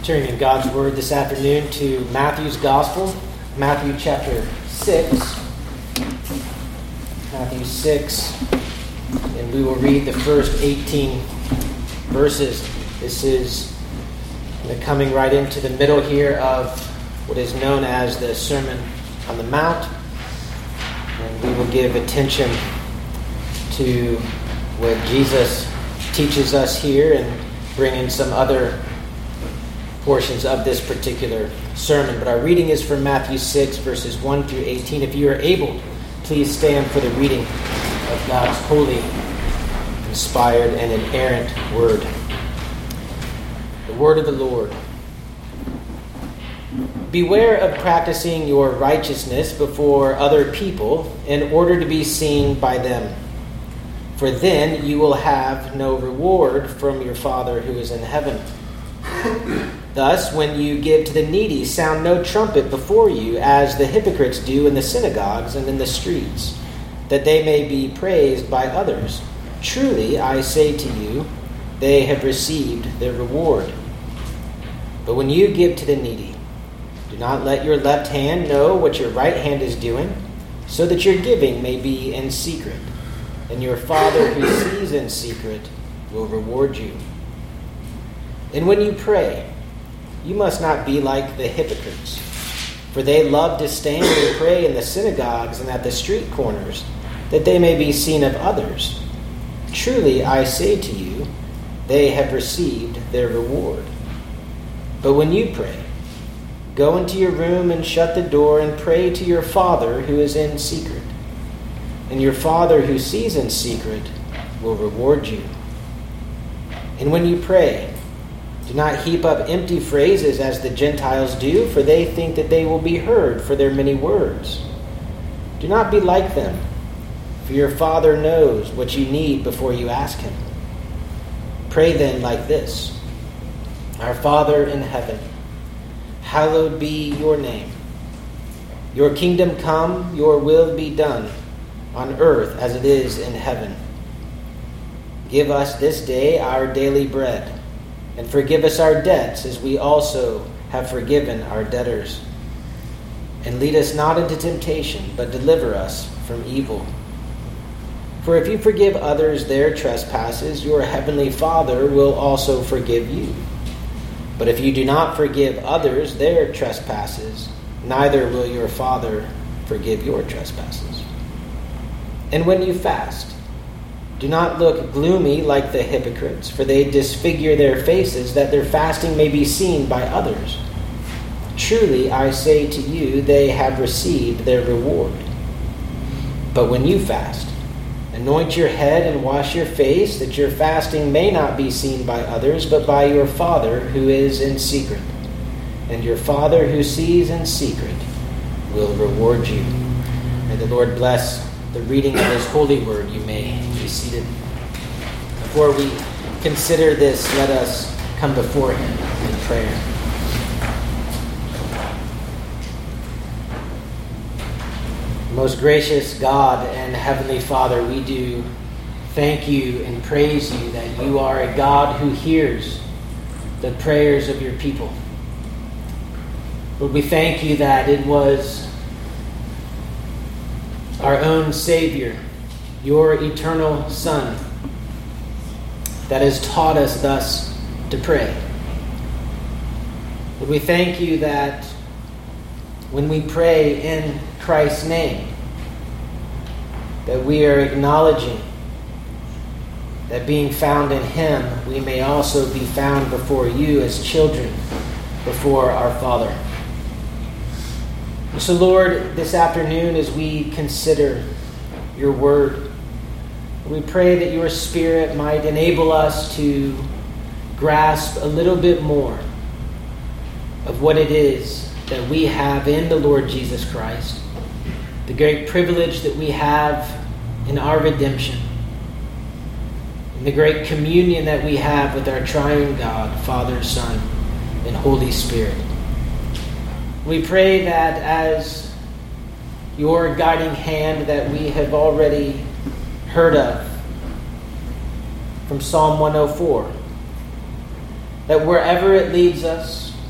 Turning in God's Word this afternoon to Matthew's Gospel, Matthew chapter 6. Matthew 6, and we will read the first 18 verses. This is coming right into the middle here of what is known as the Sermon on the Mount. And we will give attention to what Jesus teaches us here and bring in some other portions of this particular sermon. But our reading is from Matthew 6, verses 1 through 18. If you are able, please stand for the reading of God's holy, inspired, and inerrant word. The word of the Lord. Beware of practicing your righteousness before other people in order to be seen by them. For then you will have no reward from your Father who is in heaven. Thus, when you give to the needy, sound no trumpet before you, as the hypocrites do in the synagogues and in the streets, that they may be praised by others. Truly, I say to you, they have received their reward. But when you give to the needy, do not let your left hand know what your right hand is doing, so that your giving may be in secret, and your Father who sees in secret will reward you. And when you pray, you must not be like the hypocrites, for they love to stand and pray in the synagogues and at the street corners, that they may be seen of others. Truly, I say to you, they have received their reward. But when you pray, go into your room and shut the door and pray to your Father who is in secret. And your Father who sees in secret will reward you. And when you pray, do not heap up empty phrases as the Gentiles do, for they think that they will be heard for their many words. Do not be like them, for your Father knows what you need before you ask him. Pray then like this: Our Father in heaven, hallowed be your name. Your kingdom come, your will be done, on earth as it is in heaven. Give us this day our daily bread, and forgive us our debts as we also have forgiven our debtors. And lead us not into temptation, but deliver us from evil. For if you forgive others their trespasses, your heavenly Father will also forgive you. But if you do not forgive others their trespasses, neither will your Father forgive your trespasses. And when you fast, do not look gloomy like the hypocrites, for they disfigure their faces, that their fasting may be seen by others. Truly, I say to you, they have received their reward. But when you fast, anoint your head and wash your face, that your fasting may not be seen by others, but by your Father who is in secret. And your Father who sees in secret will reward you. May the Lord bless the reading of his holy word. You may be seated. Before we consider this, let us come before him in prayer. Most gracious God and Heavenly Father, we do thank you and praise you that you are a God who hears the prayers of your people. Lord, we thank you that it was our own Savior, your eternal Son, that has taught us thus to pray. Lord, we thank you that when we pray in Christ's name, that we are acknowledging that being found in him, we may also be found before you as children before our Father. So, Lord, this afternoon as we consider your word, we pray that your Spirit might enable us to grasp a little bit more of what it is that we have in the Lord Jesus Christ, the great privilege that we have in our redemption, and the great communion that we have with our triune God, Father, Son, and Holy Spirit. We pray that as your guiding hand that we have already heard of from Psalm 104, that wherever it leads us,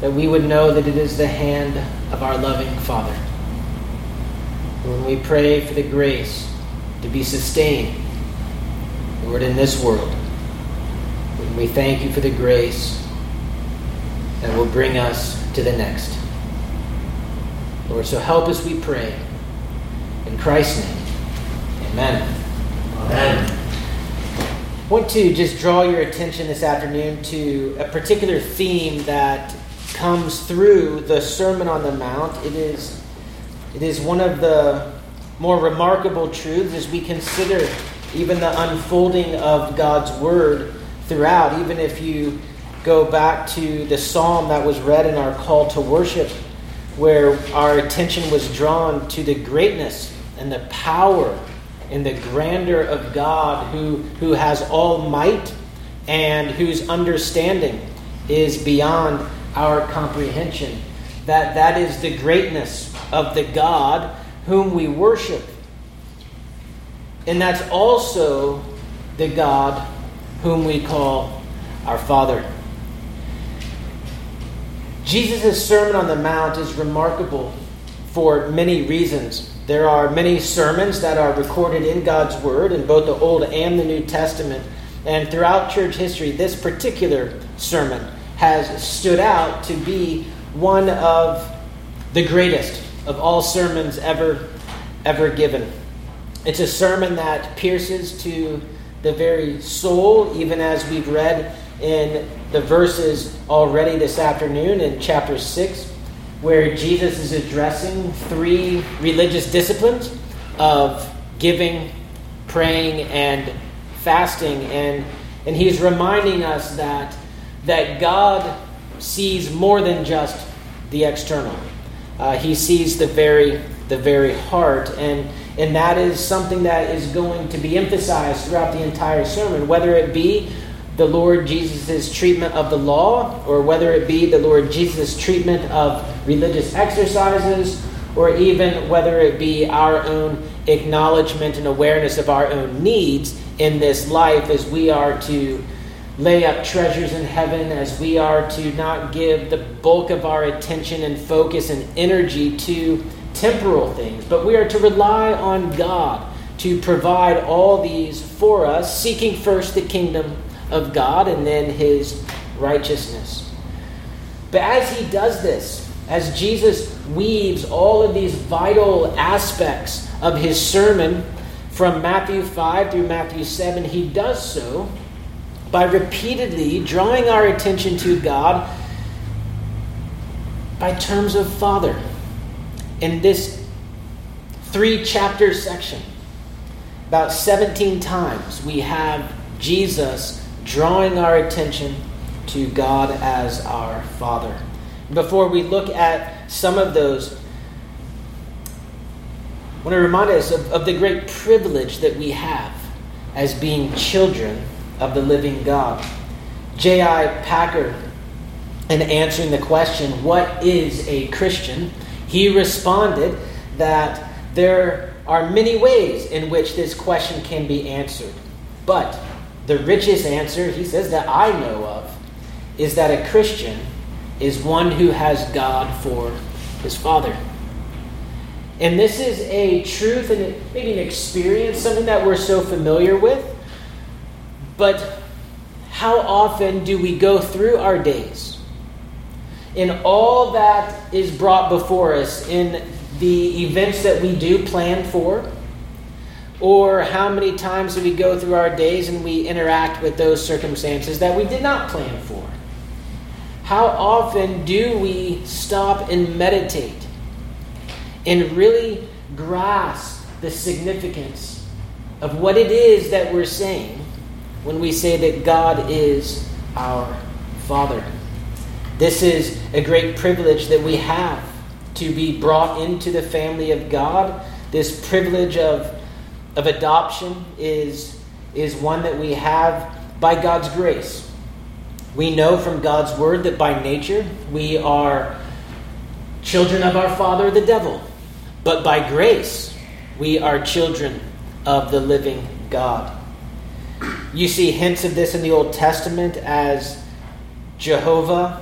that we would know that it is the hand of our loving Father. When we pray for the grace to be sustained, Lord, in this world, when we thank you for the grace that will bring us to the next. Lord, so help us, we pray. In Christ's name, amen. Amen. I want to just draw your attention this afternoon to a particular theme that comes through the Sermon on the Mount. It is one of the more remarkable truths as we consider even the unfolding of God's Word throughout. Even if you go back to the psalm that was read in our call to worship, where our attention was drawn to the greatness and the power and the grandeur of God who has all might and whose understanding is beyond our comprehension. That is the greatness of the God whom we worship. And that's also the God whom we call our Father. Jesus' Sermon on the Mount is remarkable for many reasons. There are many sermons that are recorded in God's Word in both the Old and the New Testament. And throughout church history, this particular sermon has stood out to be one of the greatest of all sermons ever given. It's a sermon that pierces to the very soul, even as we've read in the verses already this afternoon in chapter 6, where Jesus is addressing 3 religious disciplines of giving, praying, and fasting. And he's reminding us that God sees more than just the external. He sees the very heart, and that is something that is going to be emphasized throughout the entire sermon, whether it be the Lord Jesus' treatment of the law, or whether it be the Lord Jesus' treatment of religious exercises, or even whether it be our own acknowledgement and awareness of our own needs in this life, as we are to lay up treasures in heaven, as we are to not give the bulk of our attention and focus and energy to temporal things, but we are to rely on God to provide all these for us, seeking first the kingdom of God and then His righteousness. But as He does this, as Jesus weaves all of these vital aspects of His sermon from Matthew 5 through Matthew 7, He does so by repeatedly drawing our attention to God by terms of Father. In this 3-chapter section, about 17 times we have Jesus drawing our attention to God as our Father. Before we look at some of those, I want to remind us of the great privilege that we have as being children of the living God. J.I. Packer, in answering the question, what is a Christian? He responded that there are many ways in which this question can be answered. But the richest answer, he says, that I know of, is that a Christian is one who has God for his Father. And this is a truth and maybe an experience, something that we're so familiar with. But how often do we go through our days in all that is brought before us in the events that we do plan for? Or how many times do we go through our days and we interact with those circumstances that we did not plan for? How often do we stop and meditate and really grasp the significance of what it is that we're saying when we say that God is our Father? This is a great privilege that we have, to be brought into the family of God. This privilege of adoption is one that we have by God's grace. We know from God's word that by nature we are children of our father, the devil. But by grace we are children of the living God. You see hints of this in the Old Testament as Jehovah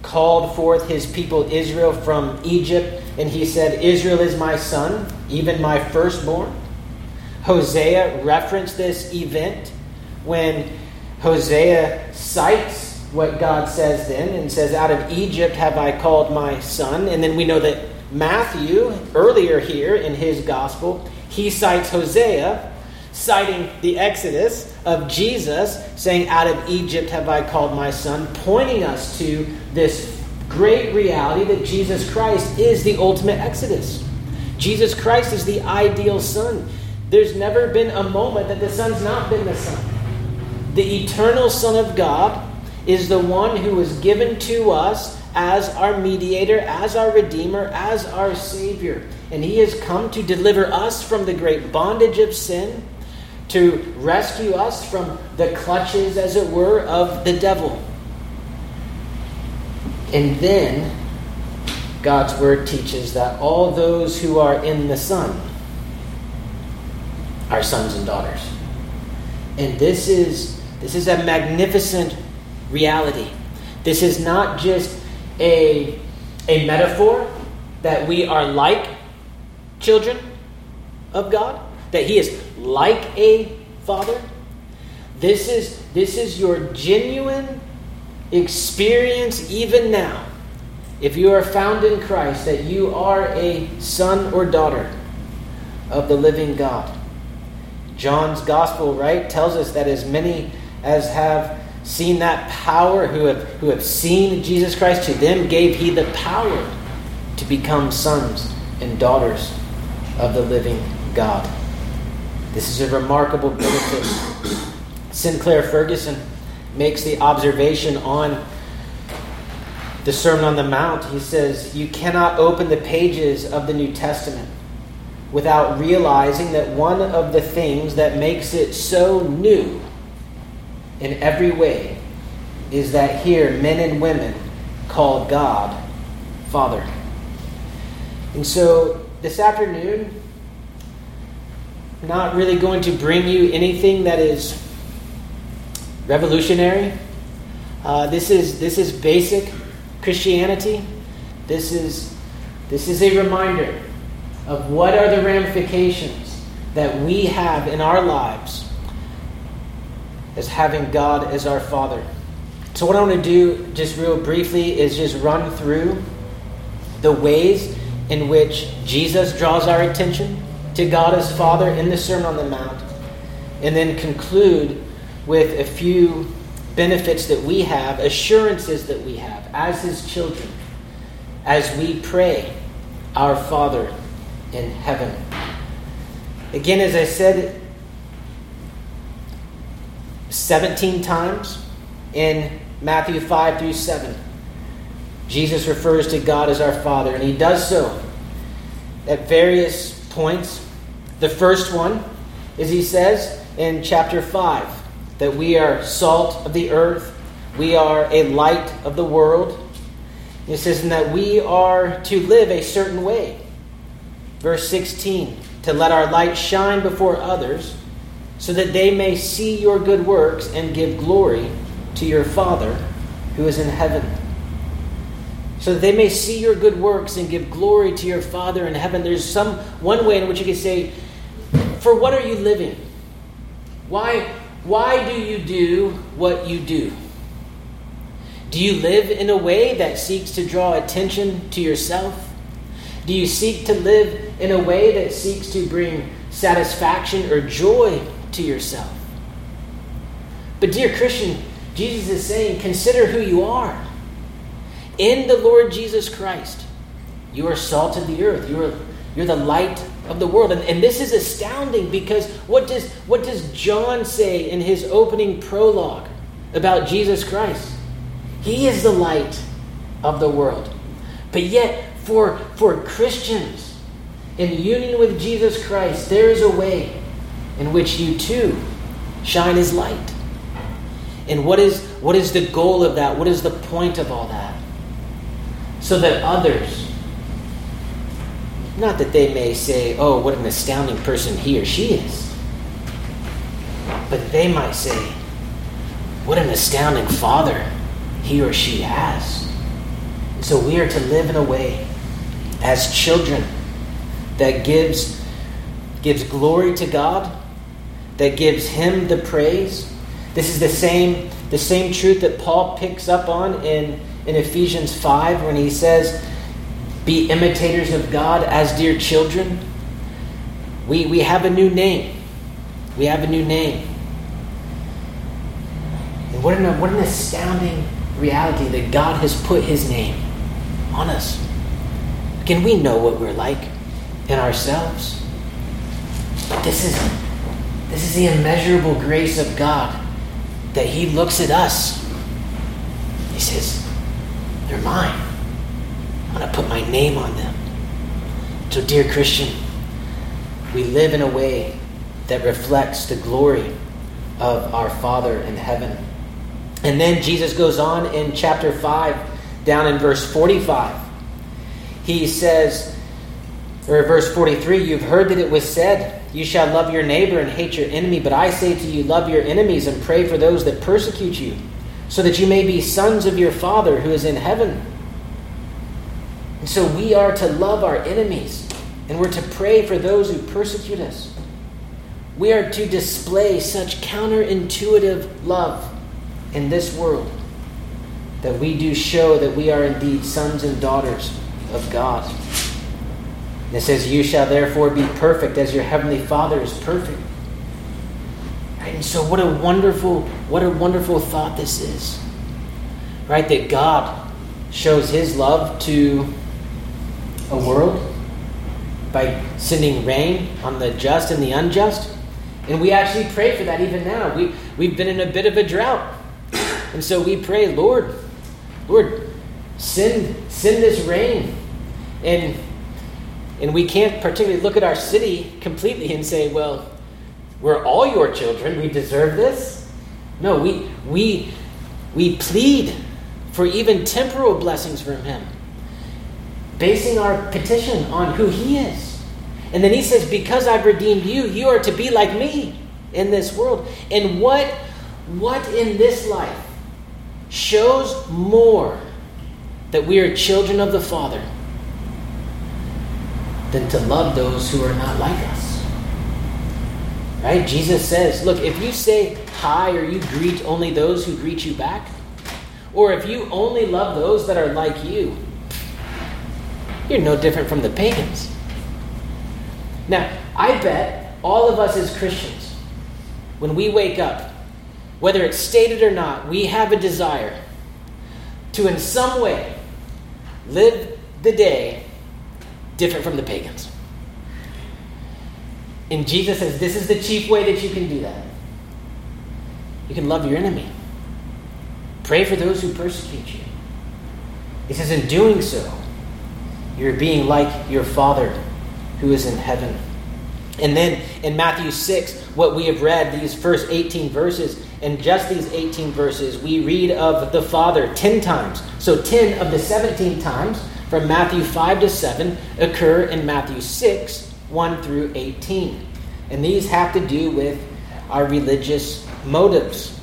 called forth his people Israel from Egypt, and he said, Israel is my son, even my firstborn. Hosea referenced this event when Hosea cites what God says then and says, out of Egypt have I called my son. And then we know that Matthew, earlier here in his gospel, he cites Hosea, citing the Exodus of Jesus, saying, out of Egypt have I called my son, pointing us to this great reality that Jesus Christ is the ultimate Exodus. Jesus Christ is the ideal son. There's never been a moment that the son's not been the son. The eternal Son of God is the one who was given to us as our mediator, as our redeemer, as our savior. And he has come to deliver us from the great bondage of sin, to rescue us from the clutches, as it were, of the devil. And then God's word teaches that all those who are in the Son are sons and daughters. And this is a magnificent reality. This is not just a metaphor that we are like children of God, that he is like a father. This is your genuine experience even now. If you are found in Christ, that you are a son or daughter of the living God. John's gospel, right, tells us that as many as have seen that power, who have seen Jesus Christ, to them gave he the power to become sons and daughters of the living God. This is a remarkable benefit. Sinclair Ferguson makes the observation on the Sermon on the Mount. He says, you cannot open the pages of the New Testament without realizing that one of the things that makes it so new in every way is that here men and women call God Father. And so this afternoon, I'm not really going to bring you anything that is revolutionary. This is basic Christianity. This is a reminder of what are the ramifications that we have in our lives as having God as our Father. So what I want to do just real briefly is just run through the ways in which Jesus draws our attention to God as Father in the Sermon on the Mount, and then conclude with a few benefits that we have, assurances that we have as his children, as we pray, our Father in heaven. Again, as I said, 17 times in Matthew 5 through 7, Jesus refers to God as our Father, and he does so at various points. The first one is he says in chapter 5 that we are salt of the earth, we are a light of the world. He says that we are to live a certain way. Verse 16, to let our light shine before others, so that they may see your good works and give glory to your Father who is in heaven. So that they may see your good works and give glory to your Father in heaven. There's one way in which you can say, for what are you living? Why do you do what you do? Do you live in a way that seeks to draw attention to yourself? Do you seek to live in a way that seeks to bring satisfaction or joy to yourself? But dear Christian, Jesus is saying, consider who you are. In the Lord Jesus Christ, you are salt of the earth. You're the light of the world. And this is astounding, because what does John say in his opening prologue about Jesus Christ? He is the light of the world. But yet, for Christians in union with Jesus Christ, there is a way in which you too shine as light. And what is the goal of that? What is the point of all that? So that others, not that they may say, oh, what an astounding person he or she is, but they might say, what an astounding Father he or she has. So we are to live in a way as children that gives glory to God, that gives him the praise. This is the same truth that Paul picks up on in Ephesians 5 when he says, be imitators of God as dear children. We have a new name. We have a new name. And what an astounding reality that God has put his name on us. Can we know what we're like in ourselves? But this is the immeasurable grace of God, that he looks at us. He says, they're mine. I'm going to put my name on them. So, dear Christian, we live in a way that reflects the glory of our Father in heaven. And then Jesus goes on in chapter 5, down in verse 45. He says, or verse 43, you've heard that it was said, you shall love your neighbor and hate your enemy. But I say to you, love your enemies and pray for those that persecute you, so that you may be sons of your Father who is in heaven. And so we are to love our enemies, and we're to pray for those who persecute us. We are to display such counterintuitive love in this world, that we do show that we are indeed sons and daughters of God. And it says, you shall therefore be perfect as your heavenly Father is perfect. Right? And so what a wonderful thought this is. Right? That God shows his love to a world by sending rain on the just and the unjust. And we actually pray for that even now. We've been in a bit of a drought. And so we pray, Lord, send this rain. And we can't particularly look at our city completely and say, well, we're all your children. We deserve this. No, we plead for even temporal blessings from him, basing our petition on who he is. And then he says, because I've redeemed you, you are to be like me in this world. And what in this life shows more that we are children of the Father than to love those who are not like us? Right? Jesus says, look, if you say hi or you greet only those who greet you back, or if you only love those that are like you, you're no different from the pagans. Now, I bet all of us as Christians, when we wake up, whether it's stated or not, we have a desire to in some way live the day different from the pagans. And Jesus says this is the chief way that you can do that. You can love your enemy. Pray for those who persecute you. He says in doing so, you're being like your Father who is in heaven. And then in Matthew 6, what we have read, these first 18 verses, and just these 18 verses, we read of the Father 10 times. So 10 of the 17 times from Matthew 5 to 7 occur in Matthew 6, 1 through 18. And these have to do with our religious motives.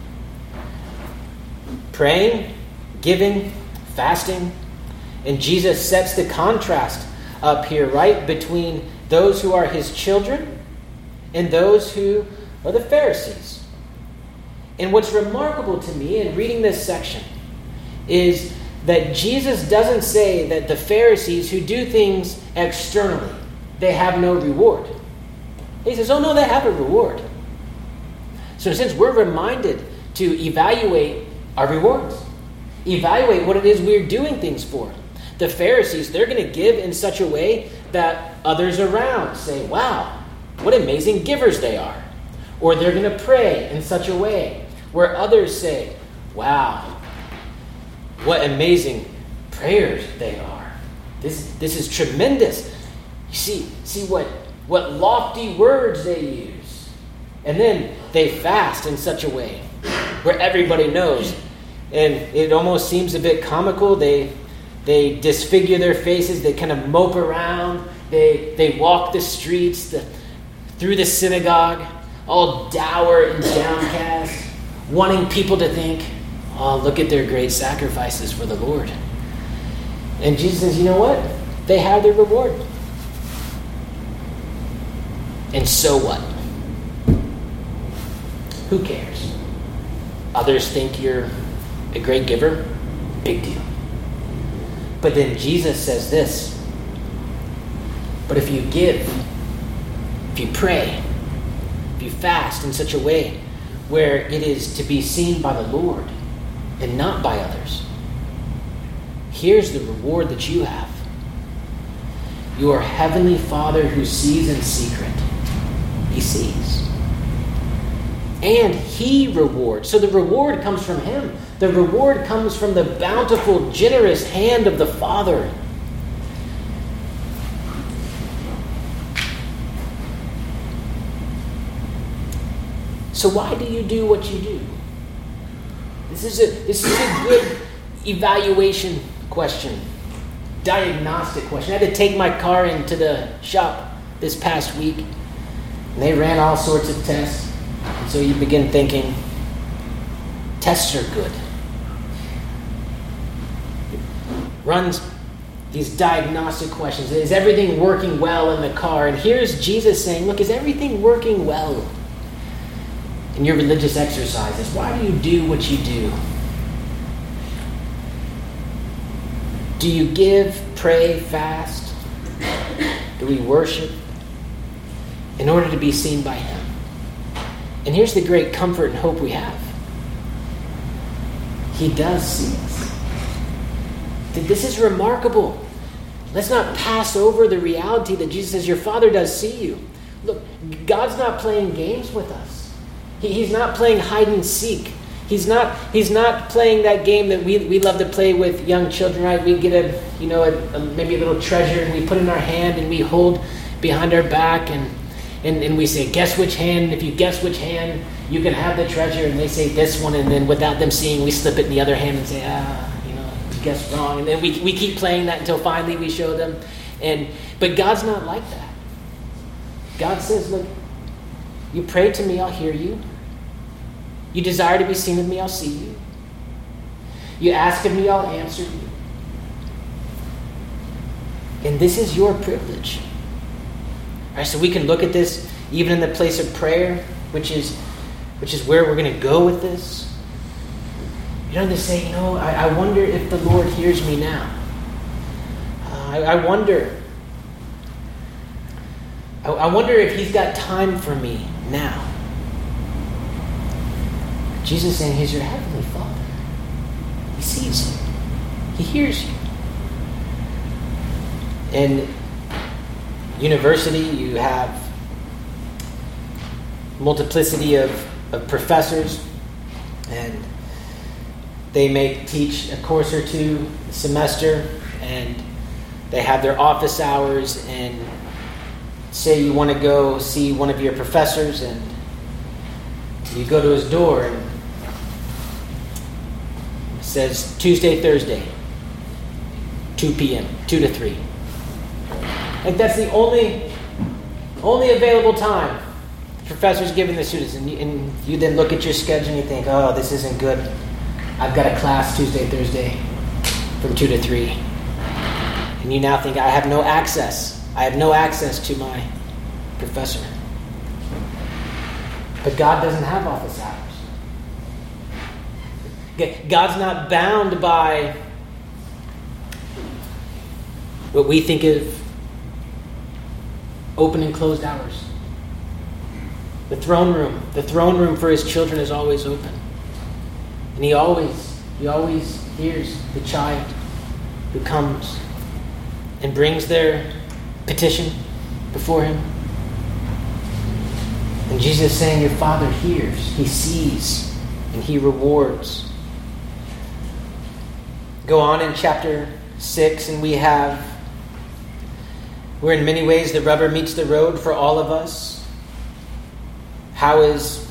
Praying, giving, fasting. And Jesus sets the contrast up here, right, between those who are his children and those who are the Pharisees. And what's remarkable to me in reading this section is that Jesus doesn't say that the Pharisees who do things externally, they have no reward. He says, oh no, they have a reward. So since we're reminded to evaluate our rewards, evaluate what it is we're doing things for. The Pharisees, they're going to give in such a way that others around say, wow, what amazing givers they are. Or they're going to pray in such a way where others say, wow, what amazing prayers they are. This is tremendous. You see what lofty words they use. And then they fast in such a way where everybody knows. And it almost seems a bit comical. They disfigure their faces. They kind of mope around. They walk the streets through the synagogue, all dour and downcast, wanting people to think, oh, look at their great sacrifices for the Lord. And Jesus says, you know what? They have their reward. And so what? Who cares? Others think you're a great giver? Big deal. But then Jesus says this. But if you give, if you pray, if you fast in such a way where it is to be seen by the Lord and not by others, here's the reward that you have. Your heavenly Father who sees in secret, he sees. And he rewards. So the reward comes from him. The reward comes from the bountiful, generous hand of the Father. So why do you do what you do? This is a good evaluation question. Diagnostic question. I had to take my car into the shop this past week, and they ran all sorts of tests. And so you begin thinking, tests are good. Runs these diagnostic questions. Is everything working well in the car? And here's Jesus saying, look, is everything working well in your religious exercises? Why do you do what you do? Do you give, pray, fast? Do we worship in order to be seen by him? And here's the great comfort and hope we have. He does see us. This is remarkable. Let's not pass over the reality that Jesus says, your Father does see you. Look, God's not playing games with us. He's not playing hide and seek. He's not playing that game that we love to play with young children, right? We get maybe a little treasure and we put it in our hand and we hold behind our back and we say, guess which hand? If you guess which hand, you can have the treasure. And they say this one, and then without them seeing, we slip it in the other hand and say, you guessed wrong. And then we keep playing that until finally we show them. But God's not like that. God says, look, you pray to me, I'll hear you. You desire to be seen of me, I'll see you. You ask of me, I'll answer you. And this is your privilege. All right, so we can look at this even in the place of prayer, which is where we're going to go with this. You don't have to say, I wonder if the Lord hears me now. I wonder if he's got time for me now. Jesus is saying, he's your heavenly Father. He sees you. He hears you. In university, you have multiplicity of professors, and they may teach a course or two a semester, and they have their office hours, and say you want to go see one of your professors, and you go to his door, and it says Tuesday, Thursday, 2 p.m., 2 to 3. Like that's the only available time the professor's giving the students. And you then look at your schedule and you think, oh, this isn't good. I've got a class Tuesday, Thursday from 2 to 3. And you now think, I have no access. I have no access to my professor. But God doesn't have office hours. God's not bound by what we think of open and closed hours. The throne room for his children is always open. And he always hears the child who comes and brings their petition before him. And Jesus is saying, your Father hears, he sees, and he rewards. Go on in chapter 6, and we're in many ways the rubber meets the road for all of us. How is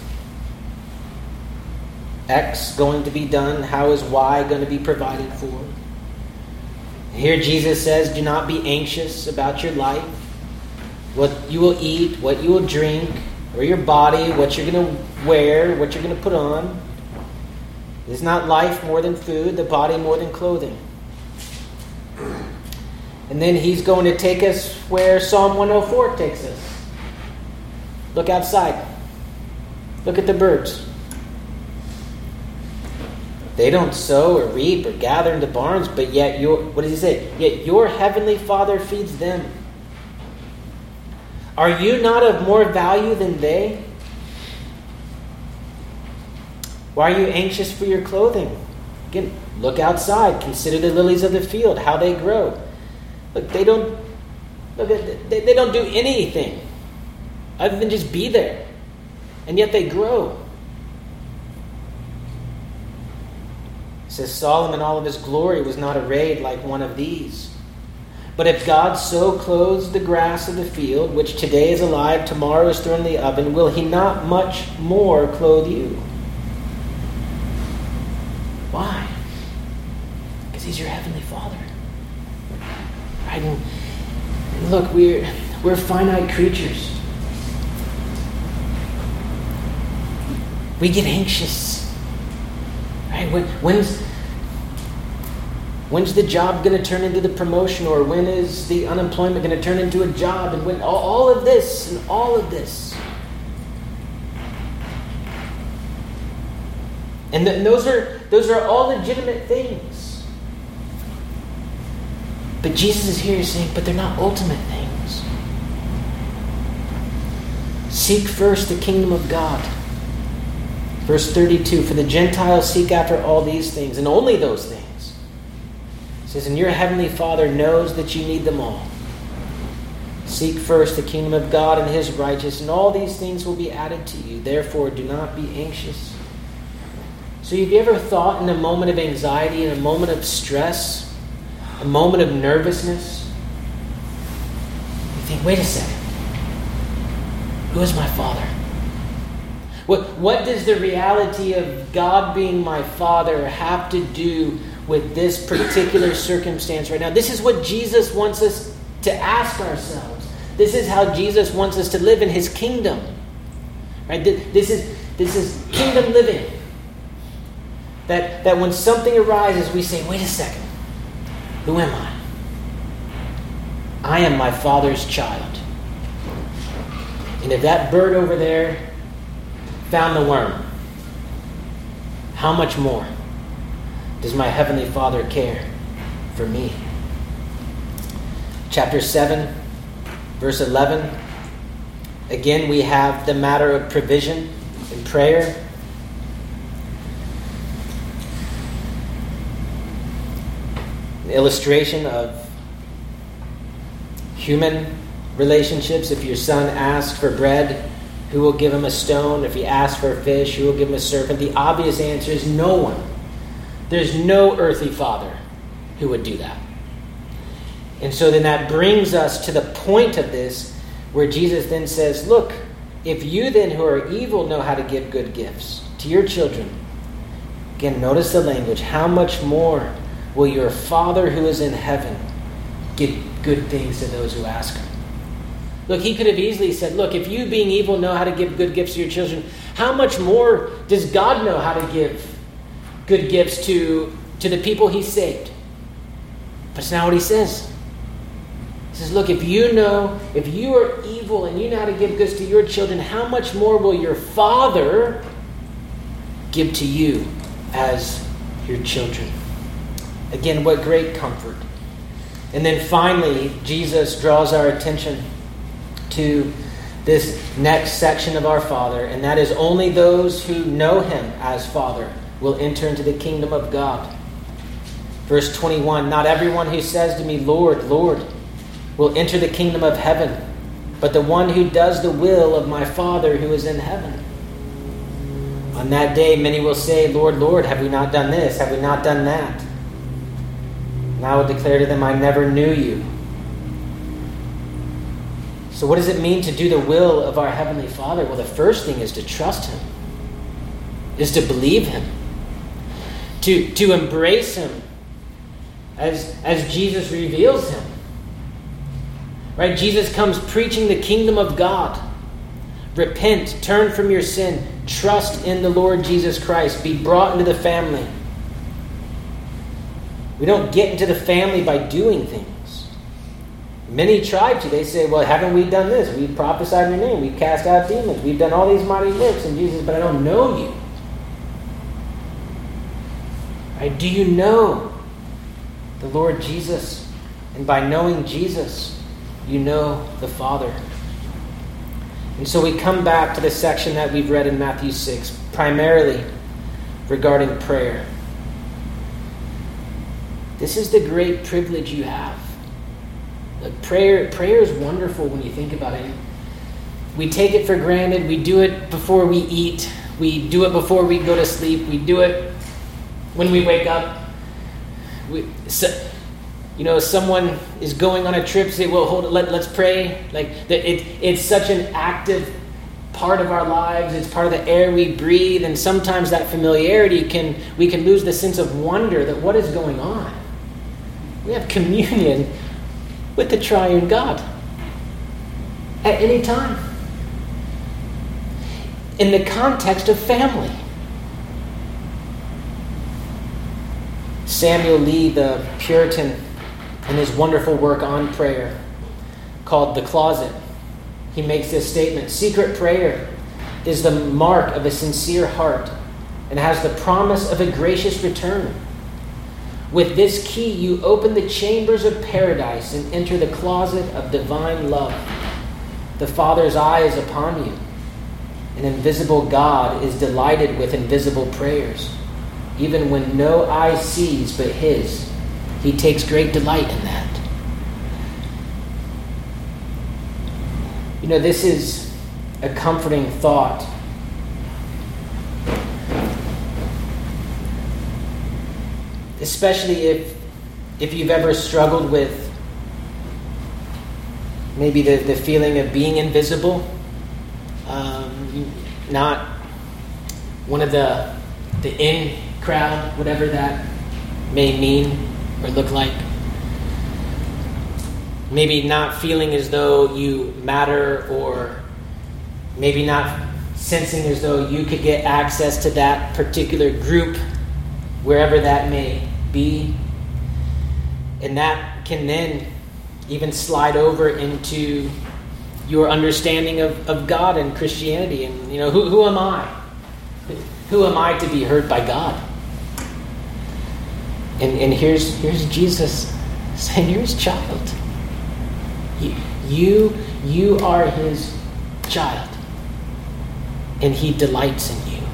X going to be done? How is Y going to be provided for? Here Jesus says, do not be anxious about your life, what you will eat, what you will drink, or your body, what you're going to wear, what you're going to put on. Is not life more than food, the body more than clothing? And then he's going to take us where Psalm 104 takes us. Look outside. Look at the birds. They don't sow or reap or gather into barns, but yet what does he say? Yet your heavenly Father feeds them. Are you not of more value than they? Why are you anxious for your clothing? Again, look outside. Consider the lilies of the field, how they grow. Look, they don't do anything other than just be there. And yet they grow. It says Solomon, all of his glory was not arrayed like one of these. But if God so clothes the grass of the field, which today is alive, tomorrow is thrown in the oven, will he not much more clothe you? Why? Because he's your heavenly Father. Right? And look, we're finite creatures. We get anxious. Right? When's the job going to turn into the promotion? Or when is the unemployment going to turn into a job? And when all of this and all of this. And those are all legitimate things. But Jesus is here saying, but they're not ultimate things. Seek first the kingdom of God. Verse 32, for the Gentiles seek after all these things, and only those things. It says, and your heavenly Father knows that you need them all. Seek first the kingdom of God and his righteousness, and all these things will be added to you. Therefore, do not be anxious. So have you ever thought in a moment of anxiety, in a moment of stress, a moment of nervousness, you think, wait a second, who is my Father? What does the reality of God being my Father have to do with this particular circumstance right now? This is what Jesus wants us to ask ourselves. This is how Jesus wants us to live in his kingdom. Right? This is kingdom living. That when something arises, we say, wait a second, who am I? I am my Father's child. And if that bird over there found the worm, how much more does my heavenly Father care for me? Chapter 7, verse 11. Again, we have the matter of provision and prayer. An illustration of human relationships. If your son asks for bread, who will give him a stone? If he asks for a fish, who will give him a serpent? The obvious answer is no one. There's no earthly father who would do that. And so then that brings us to the point of this, where Jesus then says, look, if you then who are evil know how to give good gifts to your children. Again, notice the language. How much more will your Father who is in heaven give good things to those who ask him? Look, he could have easily said, look, if you being evil know how to give good gifts to your children, how much more does God know how to give good gifts to the people he saved? But it's not what he says. He says, look, if you are evil and you know how to give goods to your children, how much more will your Father give to you as your children? Again, what great comfort. And then finally, Jesus draws our attention to this next section of our Father, and that is only those who know him as Father will enter into the kingdom of God. Verse 21, not everyone who says to me, Lord, Lord, will enter the kingdom of heaven, but the one who does the will of my Father who is in heaven. On that day, many will say, Lord, Lord, have we not done this? Have we not done that? And I will declare to them, I never knew you. So what does it mean to do the will of our Heavenly Father? Well, the first thing is to trust him, is to believe him, to embrace him as Jesus reveals him. Right? Jesus comes preaching the kingdom of God. Repent, turn from your sin, trust in the Lord Jesus Christ, be brought into the family. We don't get into the family by doing things. Many tried to. They say, well, haven't we done this? We've prophesied in your name. We've cast out demons. We've done all these mighty works. And Jesus, but I don't know you. Right? Do you know the Lord Jesus? And by knowing Jesus, you know the Father. And so we come back to the section that we've read in Matthew 6, primarily regarding prayer. This is the great privilege you have. Prayer is wonderful when you think about it. We take it for granted. We do it before we eat. We do it before we go to sleep. We do it when we wake up. Someone is going on a trip, say, well, hold it, let's pray. It's such an active part of our lives. It's part of the air we breathe. And sometimes that familiarity we can lose the sense of wonder that what is going on. We have communion with the triune God at any time. In the context of family. Samuel Lee, the Puritan, in his wonderful work on prayer called The Closet, he makes this statement: secret prayer is the mark of a sincere heart and has the promise of a gracious return. With this key, you open the chambers of paradise and enter the closet of divine love. The Father's eye is upon you. An invisible God is delighted with invisible prayers. Even when no eye sees but his, he takes great delight in that. This is a comforting thought. Especially if you've ever struggled with maybe the feeling of being invisible. Not one of the in crowd, whatever that may mean or look like. Maybe not feeling as though you matter, or maybe not sensing as though you could get access to that particular group, wherever that may be. And that can then even slide over into your understanding of God and Christianity. And, who am I? Who am I to be heard by God? And here's Jesus saying, you're his child. You are his child. And he delights in you.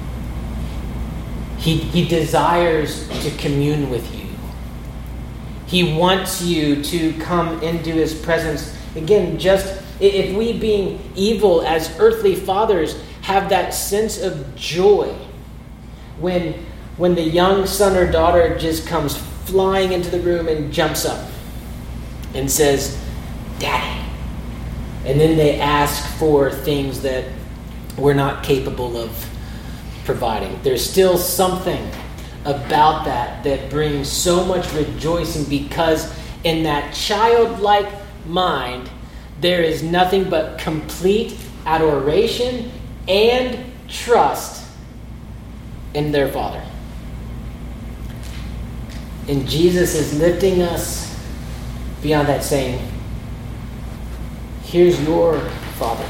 He desires to commune with you. He wants you to come into his presence. Again, just if we being evil as earthly fathers have that sense of joy when the young son or daughter just comes flying into the room and jumps up and says, Daddy. And then they ask for things that we're not capable of providing. There's still something about that brings so much rejoicing, because in that childlike mind, there is nothing but complete adoration and trust in their Father. And Jesus is lifting us beyond that, saying, here's your Father.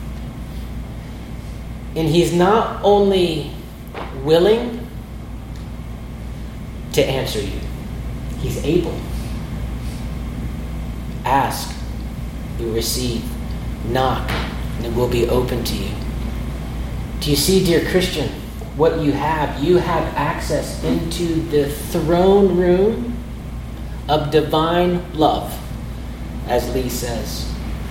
And he's not only willing to answer you, he's able. Ask, you receive. Knock, and it will be open to you. Do you see, dear Christian, what you have? You have access into the throne room of divine love, as Lee says.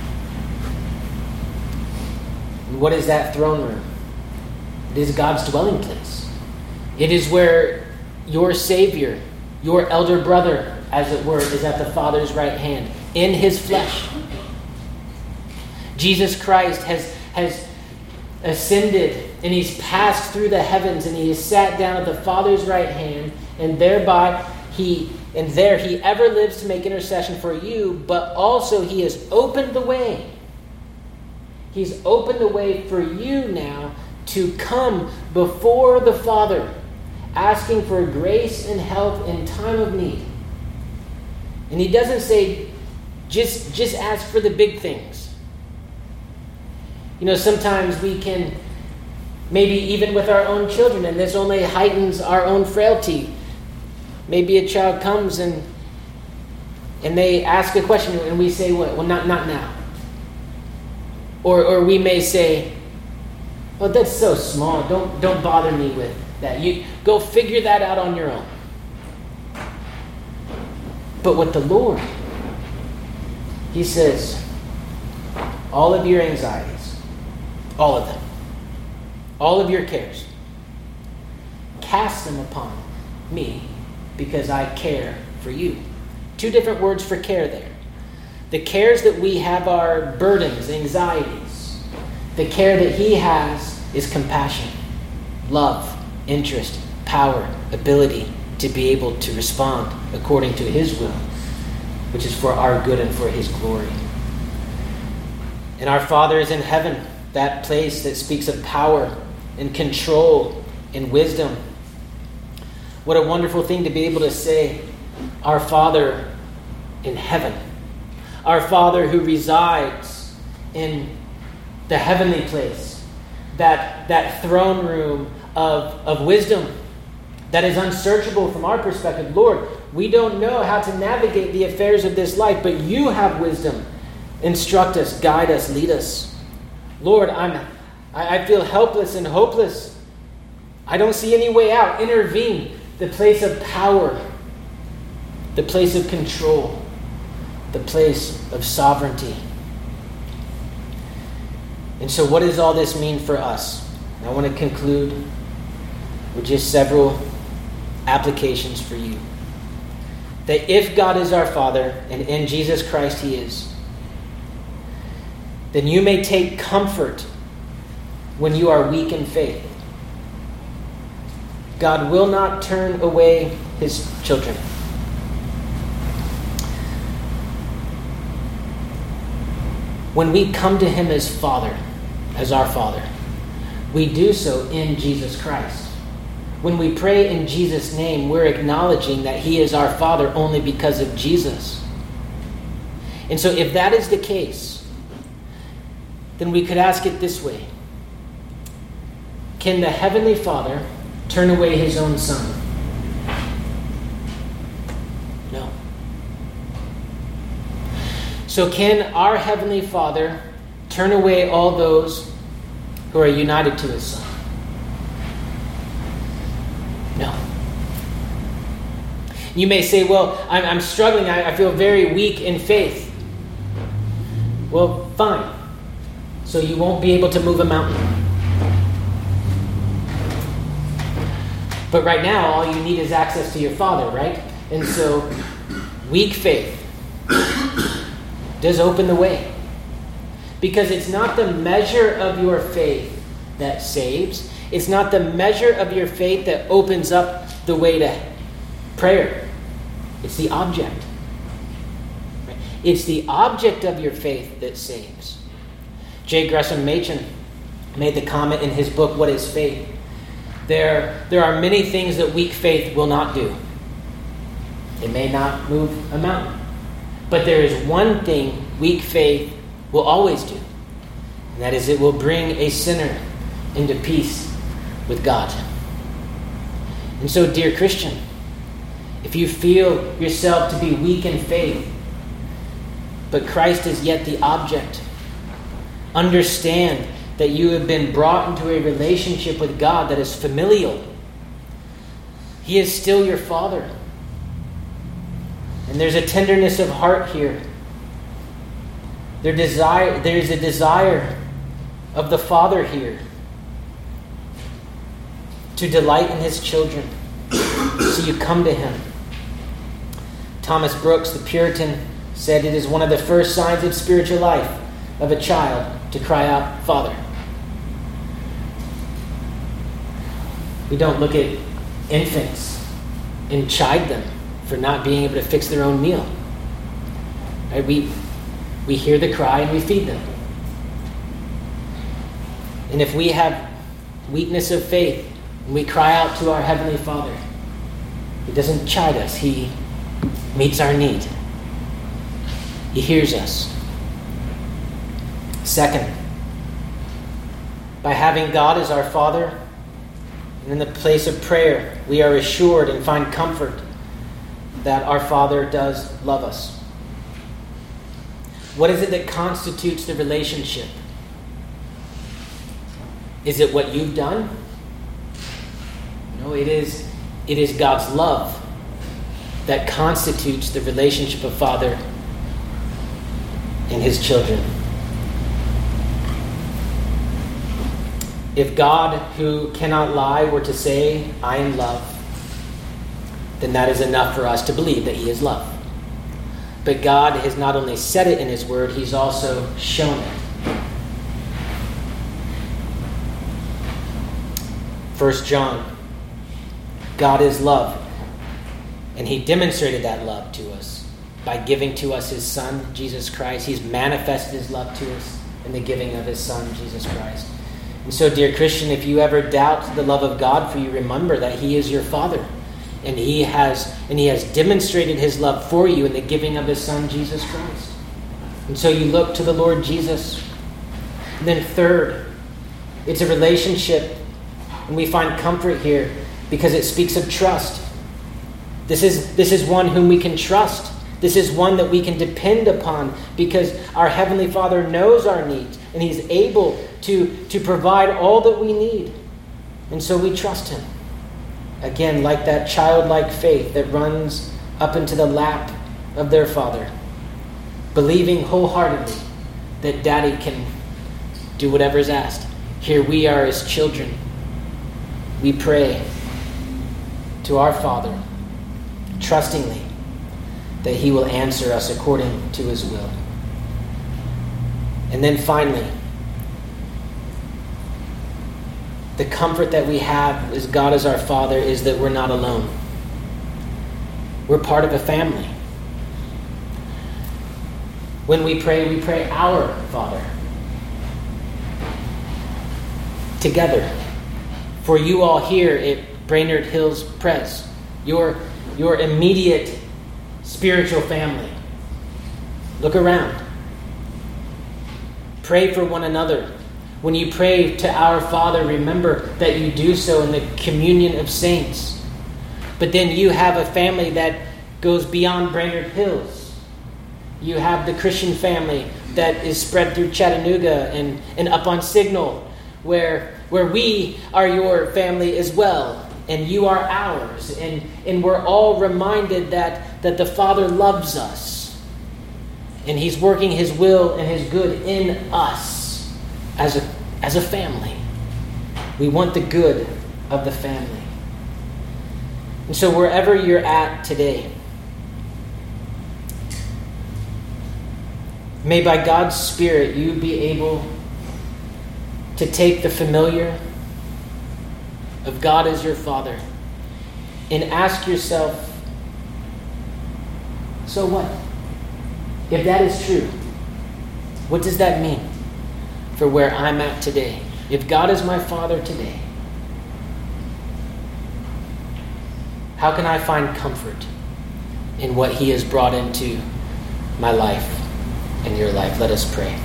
And what is that throne room? It is God's dwelling place. It is where your Savior, your elder brother, as it were, is at the Father's right hand, in his flesh. Jesus Christ has ascended, and he's passed through the heavens, and he has sat down at the Father's right hand, and thereby he ever lives to make intercession for you, but also he has opened the way. He's opened the way for you now to come before the Father, asking for grace and help in time of need. And he doesn't say, Just ask for the big things. Sometimes we can, maybe even with our own children, and this only heightens our own frailty. Maybe a child comes and they ask a question and we say, what? Well, not now. Or we may say, oh, that's so small. Don't bother me with that. You go figure that out on your own. But with the Lord, He says, all of your anxieties, all of them, all of your cares, cast them upon me because I care for you. 2 different words for care there. The cares that we have are burdens, anxieties. The care that He has is compassion, love, interest, power, ability to be able to respond according to His will, which is for our good and for His glory. And our Father is in heaven, that place that speaks of power and control and wisdom. What a wonderful thing to be able to say, our Father in heaven, our Father who resides in the heavenly place, that throne room of wisdom that is unsearchable from our perspective. Lord, we don't know how to navigate the affairs of this life, but you have wisdom. Instruct us, guide us, lead us. Lord, I feel helpless and hopeless. I don't see any way out. Intervene. The place of power, the place of control, the place of sovereignty. And so what does all this mean for us? I want to conclude with just several applications for you. That if God is our Father, and in Jesus Christ He is, then you may take comfort when you are weak in faith. God will not turn away His children. When we come to Him as Father, as our Father, we do so in Jesus Christ. When we pray in Jesus' name, we're acknowledging that He is our Father only because of Jesus. And so if that is the case, then we could ask it this way. Can the Heavenly Father turn away His own Son? No. So can our Heavenly Father turn away all those who are united to His Son? No. You may say, well, I'm struggling. I feel very weak in faith. Well, fine. So you won't be able to move a mountain. But right now, all you need is access to your Father, right? And so, weak faith does open the way. Because it's not the measure of your faith that saves. It's not the measure of your faith that opens up the way to prayer. It's the object. It's the object of your faith that saves. J. Gresham Machen made the comment in his book, What is Faith? There are many things that weak faith will not do. It may not move a mountain. But there is one thing weak faith will always do. And that is it will bring a sinner into peace with God. And so, dear Christian, if you feel yourself to be weak in faith, but Christ is yet the object, understand that you have been brought into a relationship with God that is familial. He is still your Father. And there's a tenderness of heart here. There is a desire of the Father here to delight in His children. So you come to Him. Thomas Brooks, the Puritan, said it is one of the first signs of spiritual life of a child to cry out, Father. We don't look at infants and chide them for not being able to fix their own meal. Right? We hear the cry and we feed them. And if we have weakness of faith and we cry out to our Heavenly Father, He doesn't chide us. He meets our need. He hears us. Second, by having God as our Father, and in the place of prayer, we are assured and find comfort that our Father does love us. What is it that constitutes the relationship? Is it what you've done? No, it is God's love that constitutes the relationship of Father and his children. If God, who cannot lie, were to say, I am love, then that is enough for us to believe that he is love. But God has not only said it in his word, he's also shown it. 1 John, God is love, and he demonstrated that love to us by giving to us his Son, Jesus Christ. He's manifested his love to us in the giving of his Son, Jesus Christ. And so, dear Christian, if you ever doubt the love of God for you, remember that he is your Father, and he has demonstrated his love for you in the giving of his Son, Jesus Christ. And so you look to the Lord Jesus. And then third, it's a relationship, and we find comfort here because it speaks of trust. This is one whom we can trust. This is one that we can depend upon because our Heavenly Father knows our needs, and he's able to provide all that we need. And so we trust him. Again, like that childlike faith that runs up into the lap of their Father, believing wholeheartedly that Daddy can do whatever is asked. Here we are as children. We pray to our Father, trustingly that he will answer us according to his will. And then finally, the comfort that we have as God as our Father is that we're not alone. We're part of a family. When we pray our Father. Together. For you all here at Brainerd Hills Pres, your immediate spiritual family. Look around. Pray for one another. When you pray to our Father, remember that you do so in the communion of saints. But then you have a family that goes beyond Brainerd Hills. You have the Christian family that is spread through Chattanooga and up on Signal, where we are your family as well, and you are ours. And we're all reminded that the Father loves us, and he's working his will and his good in us. As a family. We want the good of the family. And so wherever you're at today, may by God's Spirit you be able to take the familiar of God as your Father and ask yourself, so what? If that is true, what does that mean for where I'm at today? If God is my Father today, how can I find comfort in what he has brought into my life and your life? Let us pray.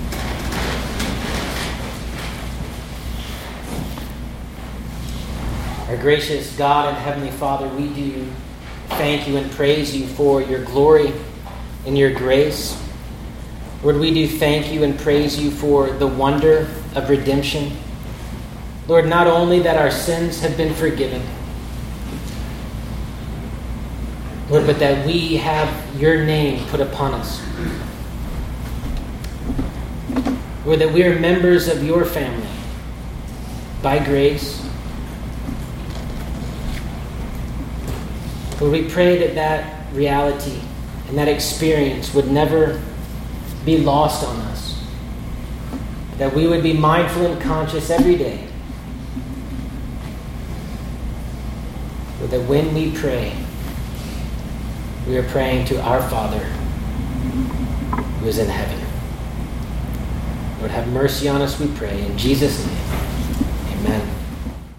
Our gracious God and Heavenly Father, we do thank you and praise you for your glory and your grace. Lord, we do thank you and praise you for the wonder of redemption. Lord, not only that our sins have been forgiven, Lord, but that we have your name put upon us. Lord, that we are members of your family by grace. Lord, we pray that reality and that experience would never be lost on us. That we would be mindful and conscious every day. But that when we pray, we are praying to our Father who is in heaven. Lord, have mercy on us, we pray. In Jesus' name, amen.